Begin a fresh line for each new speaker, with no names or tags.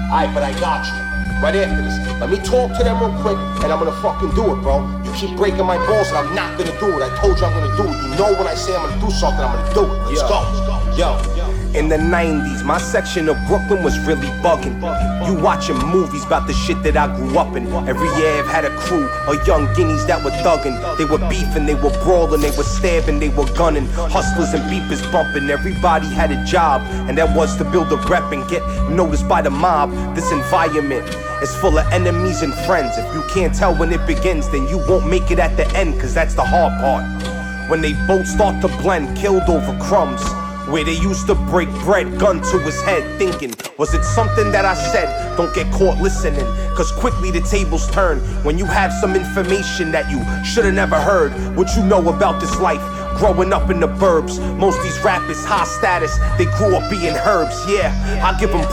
Alright, but I got you. Right after this. Let me talk to them real quick, and I'm gonna fucking do it, bro. You keep breaking my balls, and I'm not gonna do it. I told you I'm gonna do it. You know when I say I'm gonna do something, I'm gonna do it. Let's go. Yo. In the 90s, my section of Brooklyn was really bugging. You watching movies about the shit that I grew up in. Every year I've had a crew of young guineas that were thugging. They were beefing, they were brawling, they were stabbing, they were gunning. Hustlers and beepers bumping, everybody had a job. And that was to build a rep and get noticed by the mob. This environment is full of enemies and friends. If you can't tell when it begins, then you won't make it at the end, cause that's the hard part. When they both start to blend, killed over crumbs. Where they used to break bread, gun to his head, thinking, was it something that I said? Don't get caught listening, cause quickly the tables turn when you have some information that you should've never heard. What you know about this life, growing up in the burbs. Most these rappers high status, they grew up being herbs. Yeah, I give them